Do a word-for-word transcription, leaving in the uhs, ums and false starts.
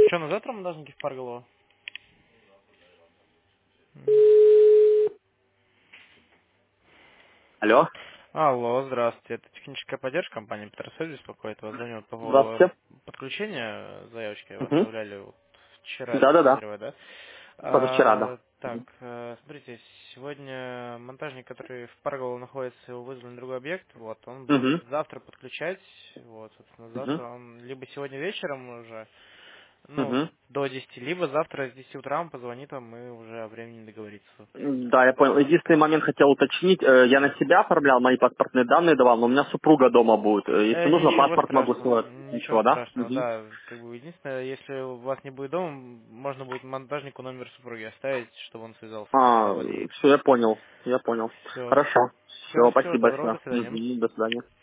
Что, на завтра монтажники в Парголово? Алло. Алло, здравствуйте. Это техническая поддержка компании Петросоль беспокоит. Вас звоню по поводу Здравствуйте. подключения заявочки. Вы Угу. оставляли вот вчера, если не Да-да-да. подозреваю, да? Позавчера, да. А, так, э, смотрите, сегодня монтажник, который в Парголово находится, его вызвали на другой объект. Вот, он будет Угу. завтра подключать. Вот, собственно, Угу. завтра он либо сегодня вечером уже, ну, Угу. до десяти, либо завтра с десяти утра он позвонит вам, и уже о времени договориться. Да, я понял. Единственный момент хотел уточнить. Э, Я на себя оформлял, мои паспортные данные давал, но у меня супруга дома будет. Э, Если Э, нужно, ничего паспорт могу страшного, сделать. ничего Ничего, да? страшного, Угу. да. Как бы единственное, если у вас не будет дома, можно будет монтажнику номер супруги оставить, чтобы он связался А, с владеет. все, я понял. Я понял. Все. Хорошо. Все, Все, всего спасибо доброго, большое. до свидания. Угу. До свидания.